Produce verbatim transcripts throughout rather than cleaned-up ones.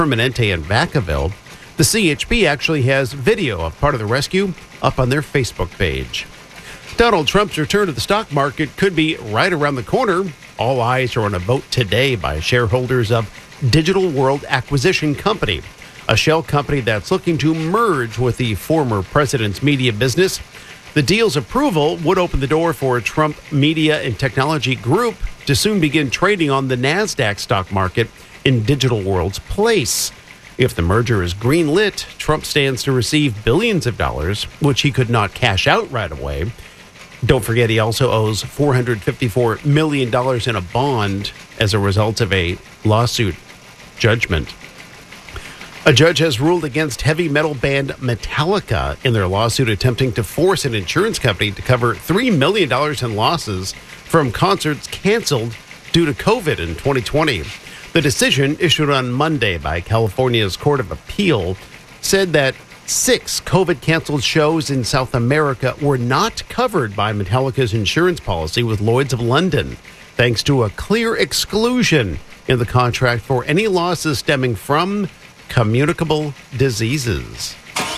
Permanente in Vacaville. The C H P actually has video of part of the rescue up on their Facebook page. Donald Trump's return to the stock market could be right around the corner. All eyes are on a vote today by shareholders of Digital World Acquisition Company, a shell company that's looking to merge with the former president's media business. The deal's approval would open the door for Trump Media and Technology Group to soon begin trading on the NASDAQ stock market in Digital World's place. If the merger is greenlit, Trump stands to receive billions of dollars, which he could not cash out right away. Don't forget, he also owes four hundred fifty-four million dollars in a bond as a result of a lawsuit judgment. A judge has ruled against heavy metal band Metallica in their lawsuit attempting to force an insurance company to cover three million dollars in losses from concerts canceled due to COVID in twenty twenty. The decision, issued on Monday by California's Court of Appeal, said that six COVID-canceled shows in South America were not covered by Metallica's insurance policy with Lloyd's of London, thanks to a clear exclusion in the contract for any losses stemming from communicable diseases.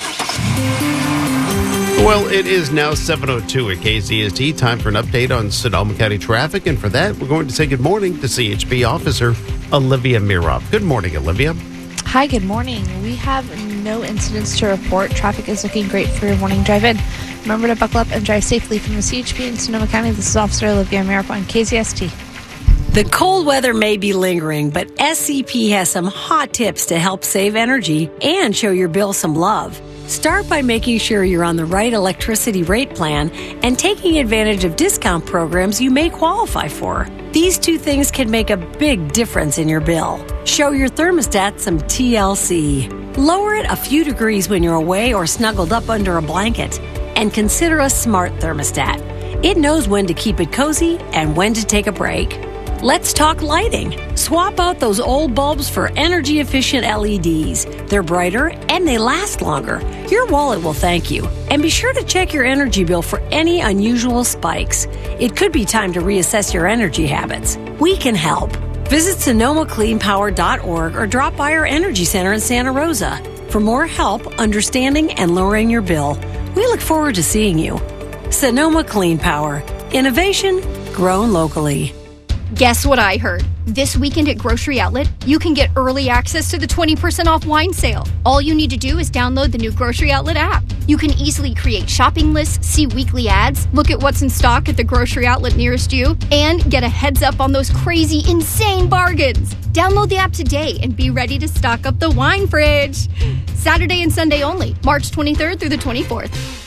Well, it is now seven oh two at K Z S T. Time for an update on Sonoma County traffic. And for that, we're going to say good morning to C H P officer Olivia Mirov. Good morning, Olivia. Hi, good morning. We have no incidents to report. Traffic is looking great for your morning drive-in. Remember to buckle up and drive safely. From the C H P in Sonoma County, this is Officer Olivia Mirov on K Z S T. The cold weather may be lingering, but S C P has some hot tips to help save energy and show your bill some love. Start by making sure you're on the right electricity rate plan and taking advantage of discount programs you may qualify for. These two things can make a big difference in your bill. Show your thermostat some T L C. Lower it a few degrees when you're away or snuggled up under a blanket. And consider a smart thermostat. It knows when to keep it cozy and when to take a break. Let's talk lighting. Swap out those old bulbs for energy-efficient L E Ds. They're brighter and they last longer. Your wallet will thank you. And be sure to check your energy bill for any unusual spikes. It could be time to reassess your energy habits. We can help. Visit Sonoma Clean Power dot org or drop by our Energy Center in Santa Rosa. For more help understanding and lowering your bill, we look forward to seeing you. Sonoma Clean Power. Innovation grown locally. Guess what I heard? This weekend at Grocery Outlet, you can get early access to the twenty percent off wine sale. All you need to do is download the new Grocery Outlet app. You can easily create shopping lists, see weekly ads, look at what's in stock at the Grocery Outlet nearest you, and get a heads up on those crazy, insane bargains. Download the app today and be ready to stock up the wine fridge. Saturday and Sunday only, March twenty-third through the twenty-fourth.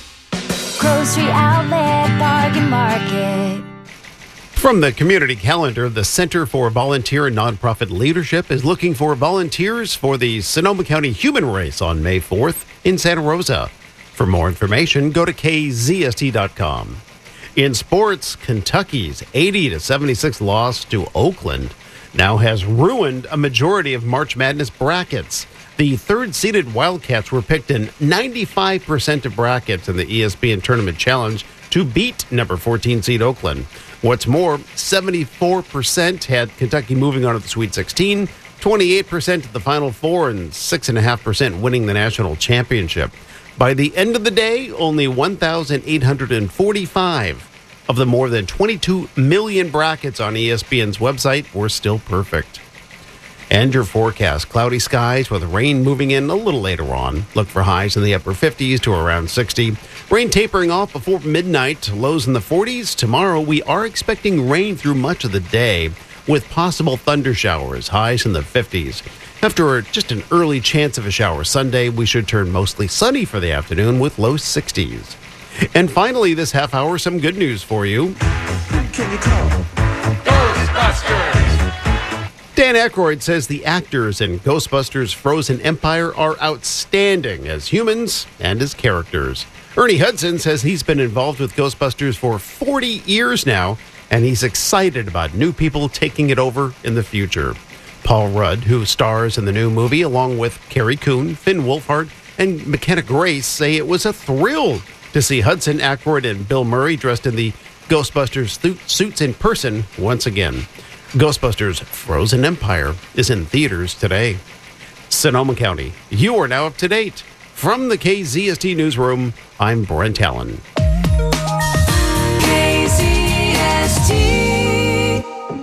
Grocery Outlet Bargain Market. From the community calendar, the Center for Volunteer and Nonprofit Leadership is looking for volunteers for the Sonoma County Human Race on May fourth in Santa Rosa. For more information, go to K Z S T dot com. In sports, Kentucky's eighty to seventy-six loss to Oakland now has ruined a majority of March Madness brackets. The third-seeded Wildcats were picked in ninety-five percent of brackets in the E S P N Tournament Challenge to beat number fourteen seed Oakland. What's more, seventy-four percent had Kentucky moving on to the Sweet sixteen, twenty-eight percent to the Final Four, and six point five percent winning the national championship. By the end of the day, only one thousand eight hundred forty-five of the more than twenty-two million brackets on E S P N's website were still perfect. And your forecast, cloudy skies with rain moving in a little later on. Look for highs in the upper fifties to around sixty. Rain tapering off before midnight, lows in the forties. Tomorrow, we are expecting rain through much of the day with possible thunder showers, highs in the fifties. After just an early chance of a shower Sunday, we should turn mostly sunny for the afternoon with low sixties. And finally, this half hour, some good news for you. Can you call Ghostbusters? Dan Aykroyd says the actors in Ghostbusters Frozen Empire are outstanding as humans and as characters. Ernie Hudson says he's been involved with Ghostbusters for forty years now, and he's excited about new people taking it over in the future. Paul Rudd, who stars in the new movie, along with Carrie Coon, Finn Wolfhard, and McKenna Grace, say it was a thrill to see Hudson, Aykroyd, and Bill Murray dressed in the Ghostbusters suits in person once again. Ghostbusters Frozen Empire is in theaters today. Sonoma County. You are now up to date. From the K Z S T Newsroom, I'm Brent Allen. K Z S T.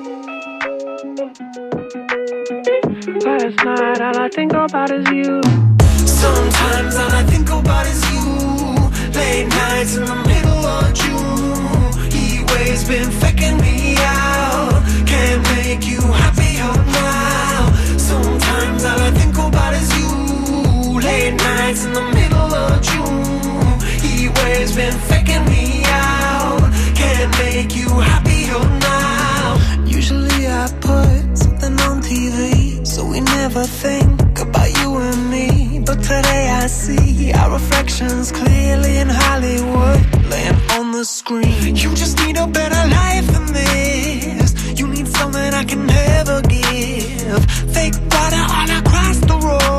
Last night, all I think about is you. Sometimes all I think about is you. Late nights in the middle of June. He ways been faking me out. Can't make you happier now. Sometimes all I think about is you. Late nights in the middle of June. He ways been faking me out. Can't make you happier now. Usually I put something on T V, so we never think about you and me. But today I see our reflections clearly in Hollywood, laying on the screen. You just need a better life than this. You need something I can never give. Fake water all across the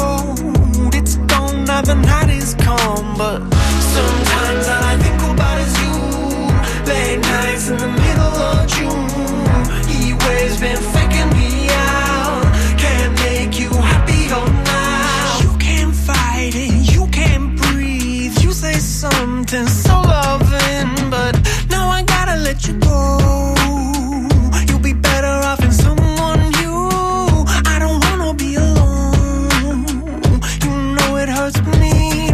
road. It's gone now, the night is come. But sometimes all I think about is you. Late nights in the middle of June. He ways been faking me out. Can't make you happier now. You can't fight it, you can't breathe. You say something so loving, but now I gotta let you go. You'll be better off in someone new. I don't wanna be alone. You know it hurts me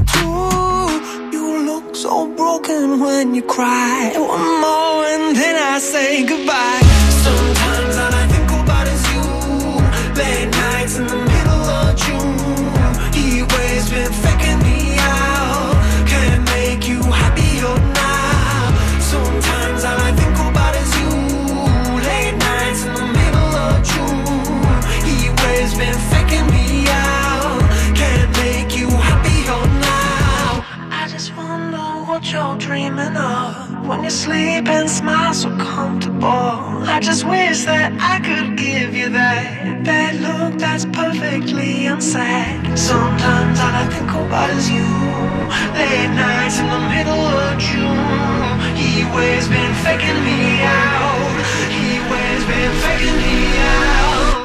too. You look so broken when you cry. One more and then I say goodbye. Sometimes all I think about is you. Late nights in the middle of June. He ways been faking me out. Can't make you happier now. Sometimes all I think about is you. Late nights in the middle of June. He ways been faking me out. Can't make you happier now. I just wonder what you're dreaming of when you sleep and smile so comfortable. I just wish that I could give you that that look that's perfectly unsaid. Sometimes all I think about is you. Late nights in the middle of June. He ways been faking me out. He ways been faking me out.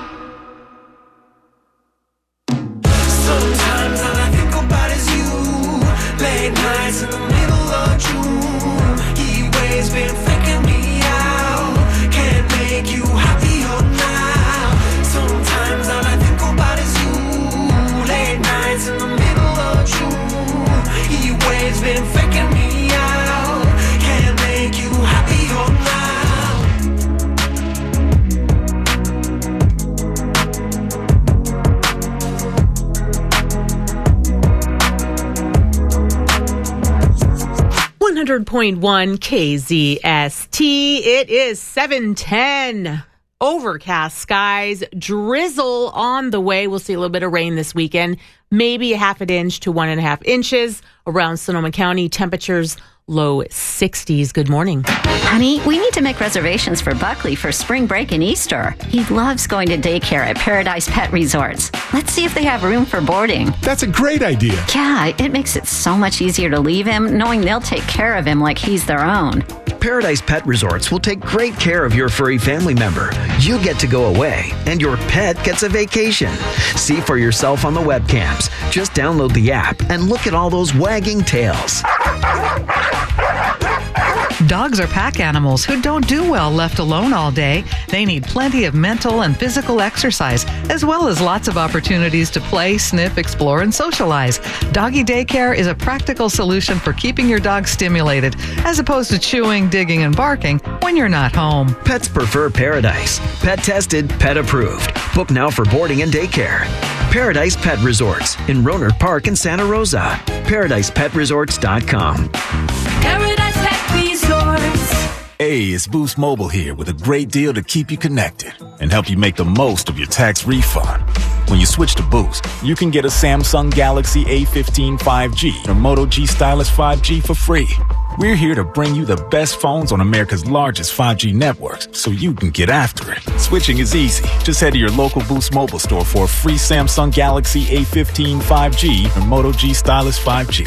Sometimes all I think about is you. Late nights in the middle of June. He ways been faking me out. Can't make you happier now. Sometimes all I think about is you. Late nights in the middle of June. He ways been faking me out. Can't make you happier now. one hundred point one K Z S T. It is seven ten. Overcast skies, drizzle on the way. We'll see a little bit of rain this weekend, maybe a half an inch to one and a half inches around Sonoma County. Temperatures low sixties. Good morning. Honey, we need to make reservations for Buckley for spring break and Easter. He loves going to daycare at Paradise Pet Resorts. Let's see if they have room for boarding. That's a great idea. Yeah, it makes it so much easier to leave him, knowing they'll take care of him like he's their own. Paradise Pet Resorts will take great care of your furry family member. You get to go away, and your pet gets a vacation. See for yourself on the webcams. Just download the app and look at all those wagging tails. Dogs are pack animals who don't do well left alone all day. They need plenty of mental and physical exercise, as well as lots of opportunities to play, sniff, explore, and socialize. Doggy daycare is a practical solution for keeping your dog stimulated, as opposed to chewing, digging, and barking when you're not home. Pets prefer Paradise. Pet tested, pet approved. Book now for boarding and daycare. Paradise Pet Resorts in Rohnert Park in Santa Rosa. paradise pet resorts dot com. Paradise Pet Resorts. Hey, it's Boost Mobile here with a great deal to keep you connected and help you make the most of your tax refund. When you switch to Boost, you can get a Samsung Galaxy A fifteen five G or Moto G Stylus five G for free. We're here to bring you the best phones on America's largest five G networks so you can get after it. Switching is easy. Just head to your local Boost Mobile store for a free Samsung Galaxy A fifteen five G or Moto G Stylus five G.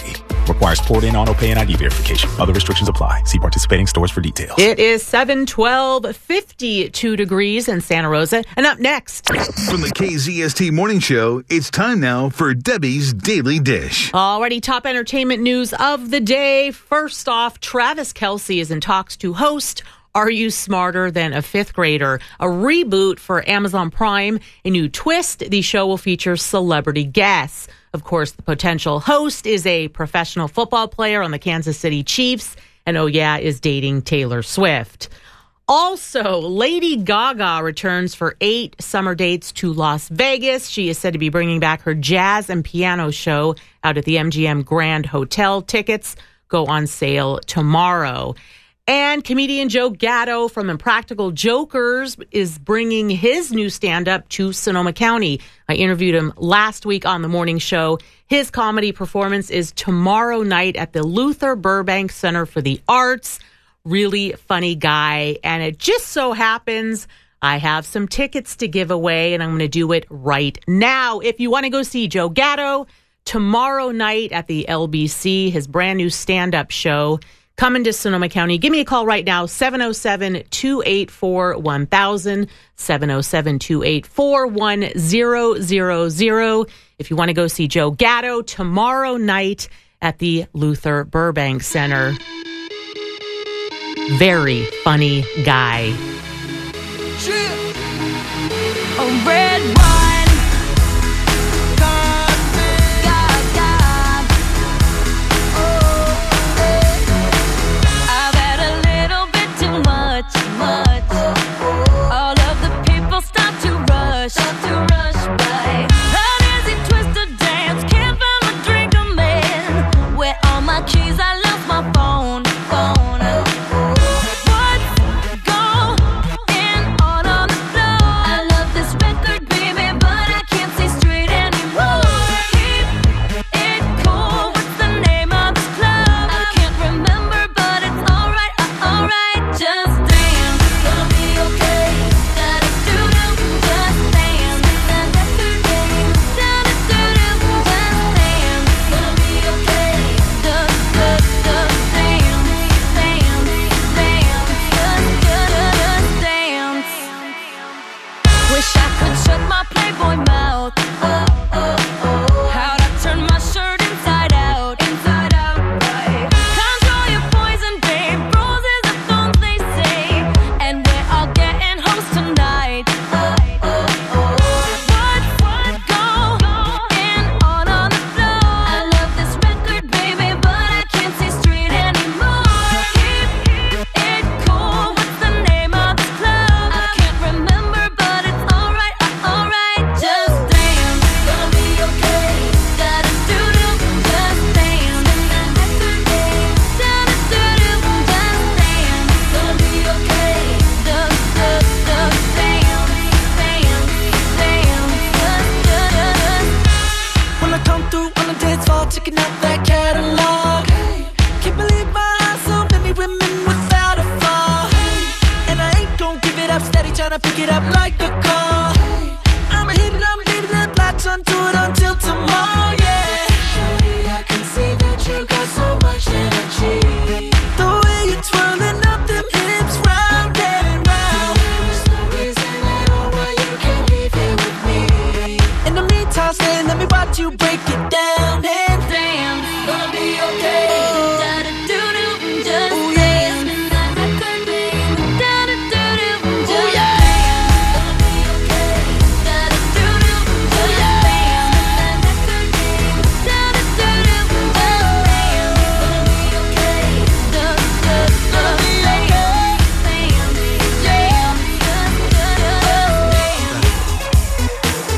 Requires port-in auto pay and I D verification. Other restrictions apply. See participating stores for details. It is seven twelve, fifty-two degrees in Santa Rosa. And up next, from the K Z S T Morning Show, it's time now for Debbie's Daily Dish. Already top entertainment news of the day. First off, Travis Kelce is in talks to host Are You Smarter Than a Fifth Grader? A reboot for Amazon Prime. A new twist. The show will feature celebrity guests. Of course, the potential host is a professional football player on the Kansas City Chiefs. And oh yeah, is dating Taylor Swift. Also, Lady Gaga returns for eight summer dates to Las Vegas. She is said to be bringing back her jazz and piano show out at the M G M Grand Hotel. Tickets go on sale tomorrow. And comedian Joe Gatto from Impractical Jokers is bringing his new stand-up to Sonoma County. I interviewed him last week on the morning show. His comedy performance is tomorrow night at the Luther Burbank Center for the Arts. Really funny guy. And it just so happens I have some tickets to give away, and I'm going to do it right now. If you want to go see Joe Gatto tomorrow night at the L B C, his brand new stand-up show, coming to Sonoma County, give me a call right now, seven oh seven, two eight four, one thousand, seven oh seven, two eight four, one zero zero zero. If you want to go see Joe Gatto tomorrow night at the Luther Burbank Center. Very funny guy. A red wine. God, God, God. Oh, I've had a little bit too much, much. All of the people stop to rush, stop to rush by. An easy twist to dance, can't find my drink, I'm in. Where are my keys? I lost my phone, phone.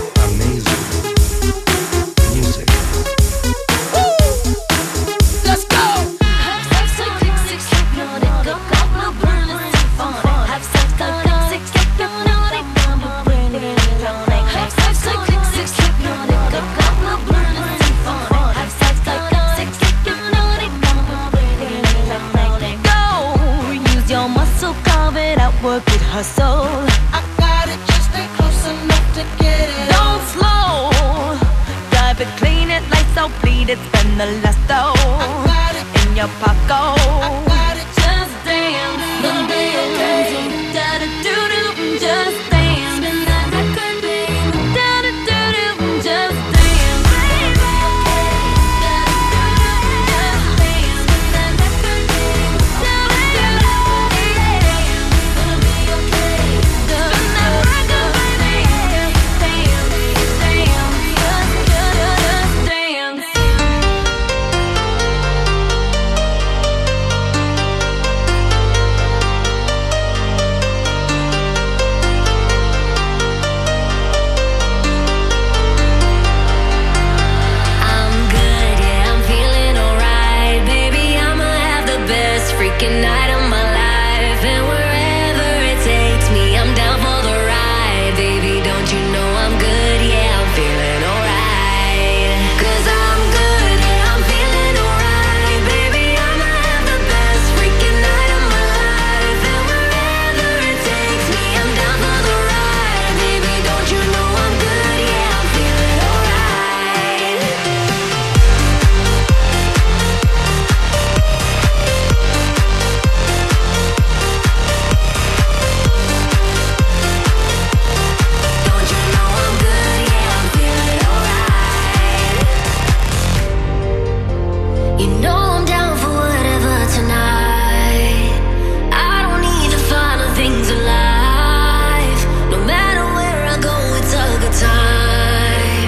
Let's go! So please spend the last dough in your pocket. Just dance, gonna be okay. Da da do do, just dance. Spend that record, baby. Da da do do, just dance. Night of my life, and wherever it takes me, I'm down for the ride, baby. Don't you know I'm good? Yeah, I'm feeling alright. 'Cause I'm good, yeah, I'm feeling alright, baby. I'ma have the best freaking night of my life, and wherever it takes me, I'm down for the ride, baby. Don't you know I'm good? Yeah, I'm feeling alright. You know I'm down for whatever tonight. I don't need the final things in life. No matter where I go, it's a good time.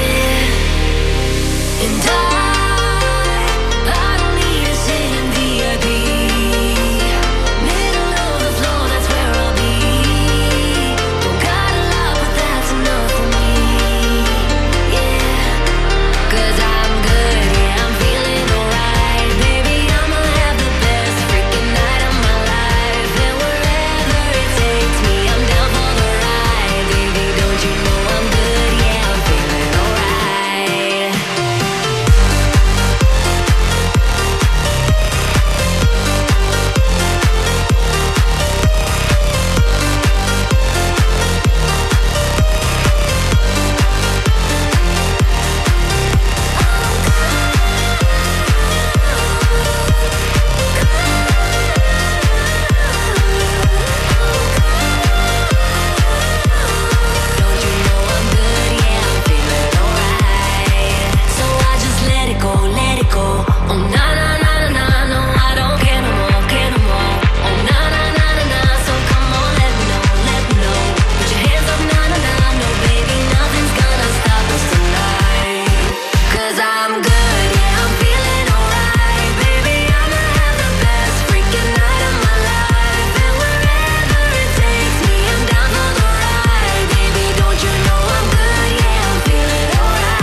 Yeah. And I, I don't need to sit in V I P. Middle of the floor, that's where I'll be. Don't got a lot, but that's enough for me. Yeah. 'Cause I'm good, yeah, I'm feeling alright, baby. I'ma have the best freaking night of my life, and wherever it takes me, I'm down for the ride, baby. Don't you know I'm good? Yeah, I'm feeling alright. So I just let it go, let it go. Oh na na na na na, no I don't care no more, care no more. Oh na na na na na, so come on, let me know, let me know. Put your hands up, na na na, no baby, nothing's gonna stop us tonight. 'Cause I'm good, yeah, I'm feeling alright, baby. I'ma have the best freaking night of my life, and wherever it takes me, I'm down for the ride, baby. Don't you know I'm good? Yeah, I'm feeling alright.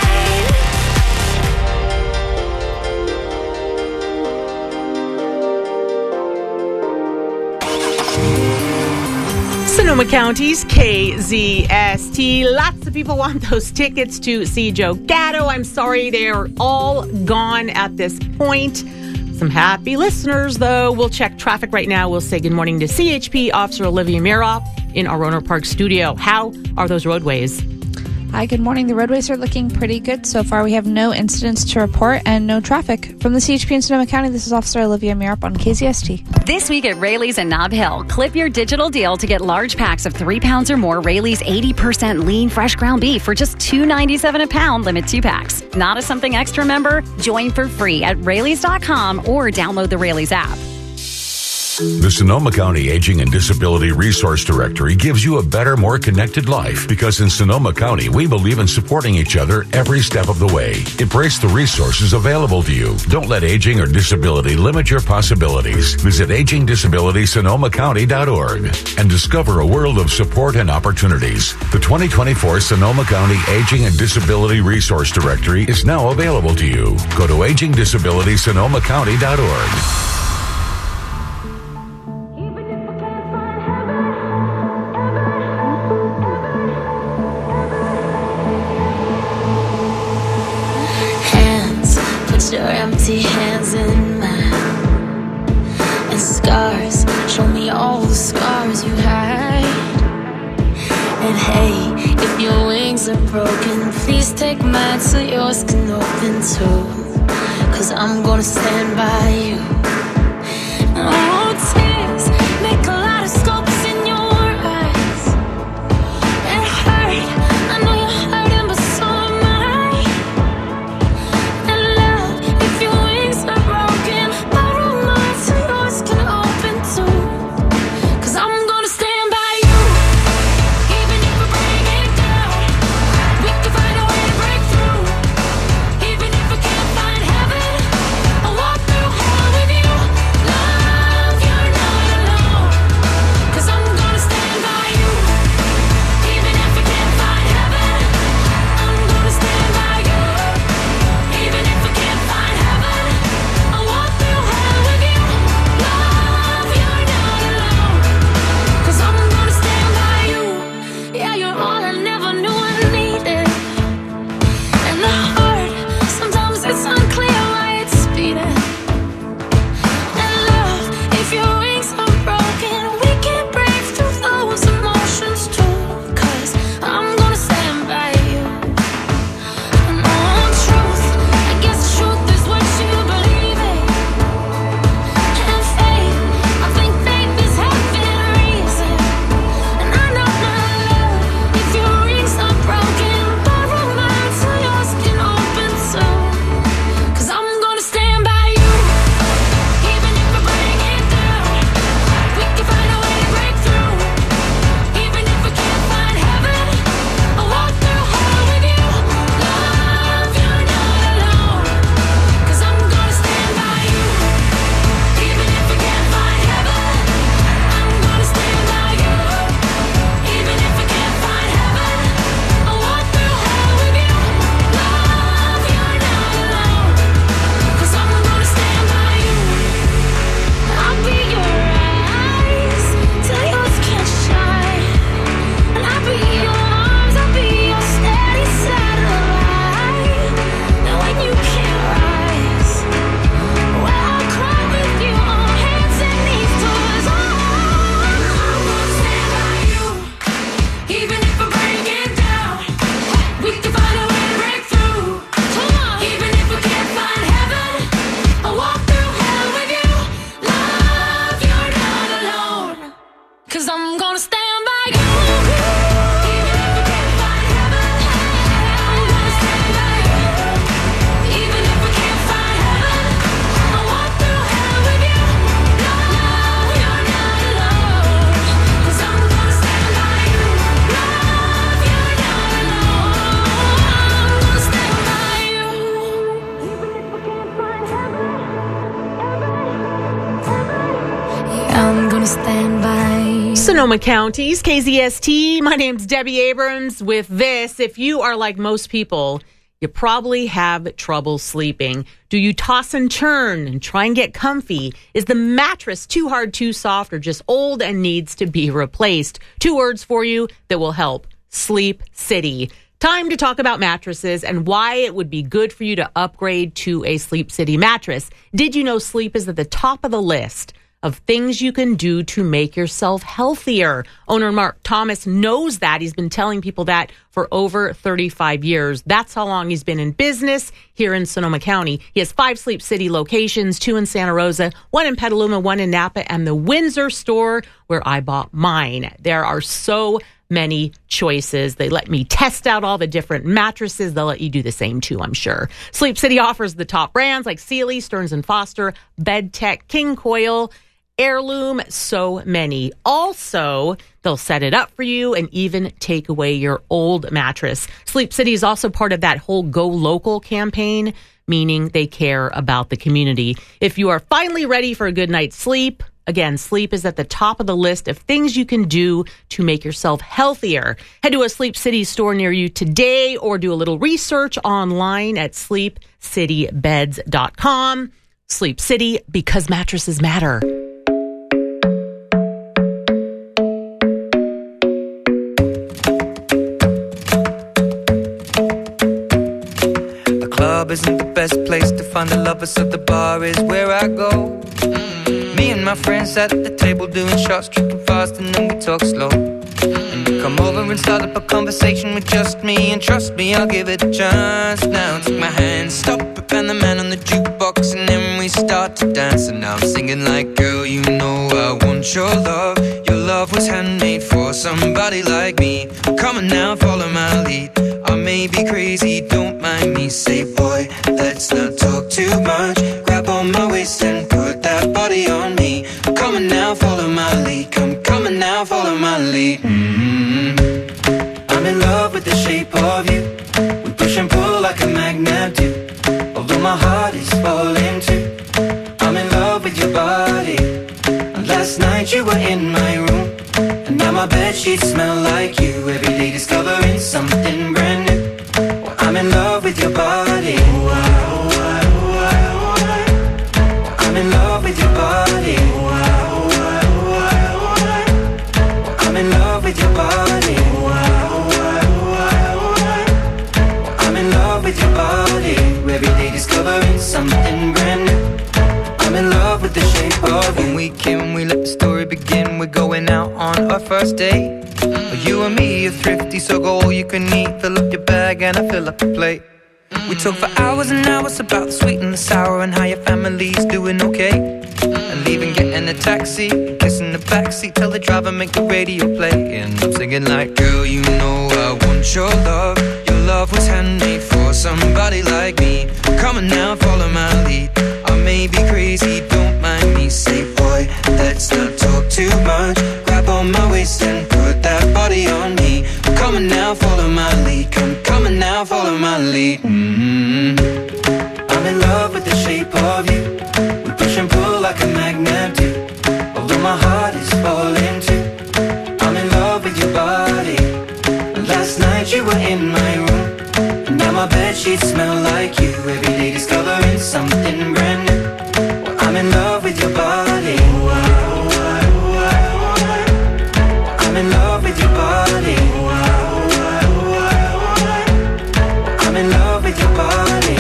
Sonoma County's K Z S T. Lots of people want those tickets to see Joe Gatto. I'm sorry, they're all gone at this point. Some happy listeners, though. We'll check traffic right now. We'll say good morning to C H P Officer Olivia Miroff in our Roanoke Park studio. How are those roadways? Hi, good morning. The roadways are looking pretty good so far. We have no incidents to report and no traffic. From the C H P in Sonoma County, this is Officer Olivia Miroff on K Z S T. This week at Rayleigh's in Nob Hill, clip your digital deal to get large packs of three pounds or more Rayleigh's eighty percent lean fresh ground beef for just two ninety-seven a pound, limit two packs. Not a Something Extra member? Join for free at Rayleigh's dot com or download the Rayleigh's app. The Sonoma County Aging and Disability Resource Directory gives you a better, more connected life because in Sonoma County, we believe in supporting each other every step of the way. Embrace the resources available to you. Don't let aging or disability limit your possibilities. Visit aging disability sonoma county dot org and discover a world of support and opportunities. The twenty twenty-four Sonoma County Aging and Disability Resource Directory is now available to you. Go to aging disability sonoma county dot org. Your empty hands in mine, and scars, show me all the scars you hide. And hey, if your wings are broken, please take mine so yours can open too. Cause I'm gonna stand by you. Oh, tears make a lot of scopes in your eyes. It hurt, I know you're hurting, but so am I. And love, if your wings are broken, borrow mine so yours can open too. Cause I'm gonna stand by you. Even if we bring it down, we can find a way to break through. Even if we can't find heaven, I'll walk through hell with you. Love, you're not alone. Cause I'm gonna stand by you. Even if we can't find heaven, I'm gonna stand by you. Even if we can't find heaven, I'll walk through hell with you. Love, you're not alone. Cause I'm gonna stand by you. Yeah, you're all I never knew I needed. And the heart, sometimes it's unclear why it's beating. And love, if your wings are broken, we can break through those emotions too. Cause I'm gonna stand by you. And on truth, I guess truth is what you believe in. And faith, I think faith is having reason. And I know my love, if your wings are broken, borrow mine so yours can open too. Cause I'm gonna stand by you. Even if we bring it down, we can find a way to break through. Even if we can't find heaven, I'll walk through hell with you. Love, you're not alone. Cause I'm gonna stand by you. Even if we can't find heaven, I'm gonna stand by you. Even if we can't find heaven, I'll walk through hell with you. Love, you're not alone. Cause I'm gonna stand by you. I'll be your eyes till yours can't shine. And I'll be your arms, I'll be your steady satellite. And when you can't rise, well, I'll cry with you on hands and knees towards all. I'm gonna stand by you. Even if I bring it down, we can find a way to break through. Even if we can't find heaven, I'll walk through hell with you. Love, you're not alone. Cause I'm gonna stand by you. Even if we can't find heaven, I'm gonna stand by you. Even if we can't find heaven, I'll walk through hell with you. Love, you're not alone. Cause I'm gonna stand by you. Love, you're not alone. I'm gonna stand by you. Even if we can't find heaven, yeah, I'm gonna stand by you. Sonoma County's K Z S T. My name's Debbie Abrams with this. If you are like most people, you probably have trouble sleeping. Do you toss and turn and try and get comfy? Is the mattress too hard, too soft, or just old and needs to be replaced? Two words for you that will help. Sleep City. Time to talk about mattresses and why it would be good for you to upgrade to a Sleep City mattress. Did you know sleep is at the top of the list of things you can do to make yourself healthier? Owner Mark Thomas knows that. He's been telling people that for over thirty-five years. That's how long he's been in business here in Sonoma County. He has five Sleep City locations, two in Santa Rosa, one in Petaluma, one in Napa, and the Windsor store where I bought mine. There are so many choices. They let me test out all the different mattresses. They'll let you do the same too, I'm sure. Sleep City offers the top brands like Sealy, Stearns and Foster, BedTech, King Coil, Heirloom, so many. Also, they'll set it up for you and even take away your old mattress. Sleep City is also part of that whole Go Local campaign, meaning they care about the community. If you are finally ready for a good night's sleep, again, sleep is at the top of the list of things you can do to make yourself healthier. Head to a Sleep City store near you today or do a little research online at sleep city beds dot com. Sleep City, because mattresses matter. Club isn't the best place to find the lovers, so the bar is where I go. Mm. Me and my friends at the table doing shots, tripping fast, and then we talk slow. And you come over and start up a conversation with just me. And trust me, I'll give it a chance. Now take my hand, stop it, and the man on the jukebox. And then we start to dance. And now I'm singing like, girl, you know I want your love. Your love was handmade for somebody like me. Come on now, follow my lead. I may be crazy, don't mind me. Say, boy, let's not talk too much. Grab on my waist and put that body on me. Come on now, follow my lead. Come, come on now, follow my lead. Mm-hmm. I'm in love with the shape of you. We push and pull like a magnet do. Although my heart is falling too. I'm in love with your body. Last night you were in my room, and now my bedsheets smell like you. Every day discovering something brand new. Well, I'm in love with your body. I'm in love with your body. I'm in love with your body. I'm in love with your body. Every day discovering something brand new. I'm in love with the shape of you. When we came, we let the story begin. We're going out on our first date. You and me are thrifty, so go all you can eat. Fill up your bag and I fill up your plate. We talk for hours and hours about the sweet and the sour and how your family's doing okay. And leaving, getting a taxi, kissing the backseat, tell the driver make the radio play. And I'm singing like, girl, you know I want your love. Your love was handmade for somebody like me. Come on now, follow my lead. I may be crazy, don't mind me. Say, boy, let's not talk too much. Grab on my waist and put that body on me. Come on now, follow my lead. Come, come on now, follow my lead. Mm-hmm. I'm in love with the shape of you. We push and pull like a magnet do. Although my heart is falling too. I'm in love with your body. Last night you were in my room, and now my bedsheets smell like you. Every day discovering something brand new. Well, I'm in love with your body. I'm in love with your body. I'm in love with your body.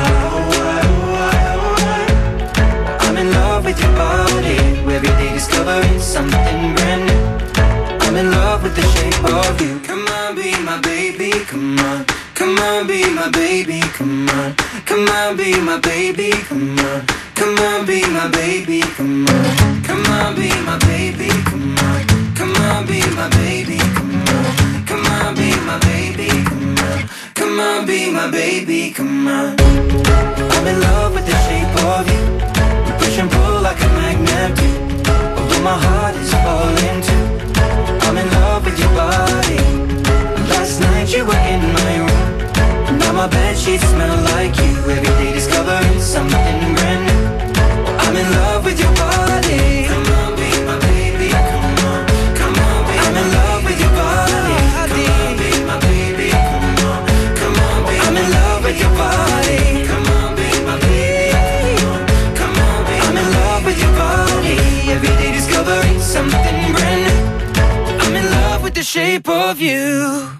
I'm in love with your body. Every day discovering something brand new. I'm in love with the shape of you. Come on, be my baby, come on. Come on, be my baby, come on. Come on, be my baby, come on. Come on, be my baby, come on. Come on, be my baby, come on. Come on, be my baby, come on. Come on, be my baby, come on. Come on, be my baby, come on. I'm in love with the shape of you. We push and pull like a magnet do. Although my heart is falling too. I'm in love with your body. Last night you were in my room, now my bedsheets smell like you. Every day discovering something brand new. I'm in love with your body. Come on, be my baby. Come on, come on, be I'm in love with your body. Come on, be my baby. Come on, come on, be I'm in love with your body. Come on, be my baby. Come on, come on, be I'm in love with your body. Every day discovering something brand new. I'm in love with the shape of you.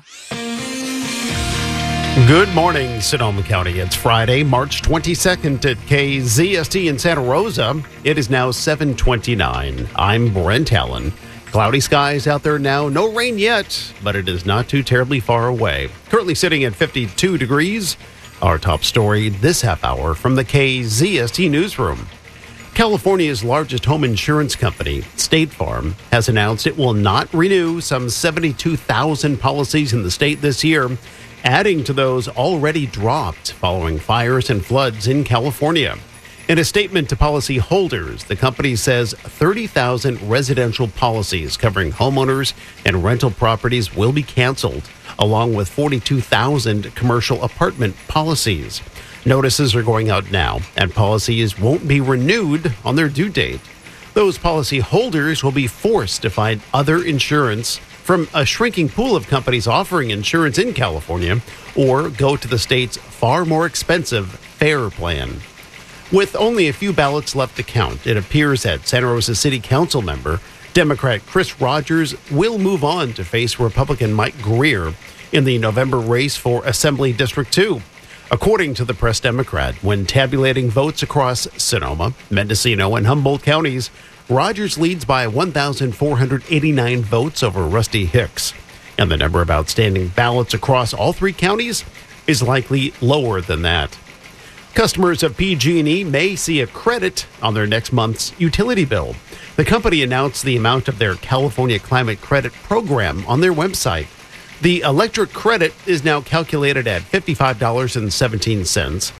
Good morning, Sonoma County. It's Friday, March twenty-second at K Z S T in Santa Rosa. It is now seven twenty-nine. I'm Brent Allen. Cloudy skies out there now. No rain yet, but it is not too terribly far away. Currently sitting at fifty-two degrees. Our top story this half hour from the K Z S T newsroom. California's largest home insurance company, State Farm, has announced it will not renew some seventy-two thousand policies in the state this year, adding to those already dropped following fires and floods in California. In a statement to policyholders, the company says thirty thousand residential policies covering homeowners and rental properties will be canceled, along with forty-two thousand commercial apartment policies. Notices are going out now, and policies won't be renewed on their due date. Those policyholders will be forced to find other insurance from a shrinking pool of companies offering insurance in California, or go to the state's far more expensive FAIR plan. With only a few ballots left to count, it appears that Santa Rosa City Council member, Democrat Chris Rogers, will move on to face Republican Mike Greer in the November race for Assembly District two. According to the Press Democrat, when tabulating votes across Sonoma, Mendocino, and Humboldt counties, Rogers leads by one thousand four hundred eighty-nine votes over Rusty Hicks. And the number of outstanding ballots across all three counties is likely lower than that. Customers of P G and E may see a credit on their next month's utility bill. The company announced the amount of their California Climate Credit program on their website. The electric credit is now calculated at fifty-five dollars and seventeen cents.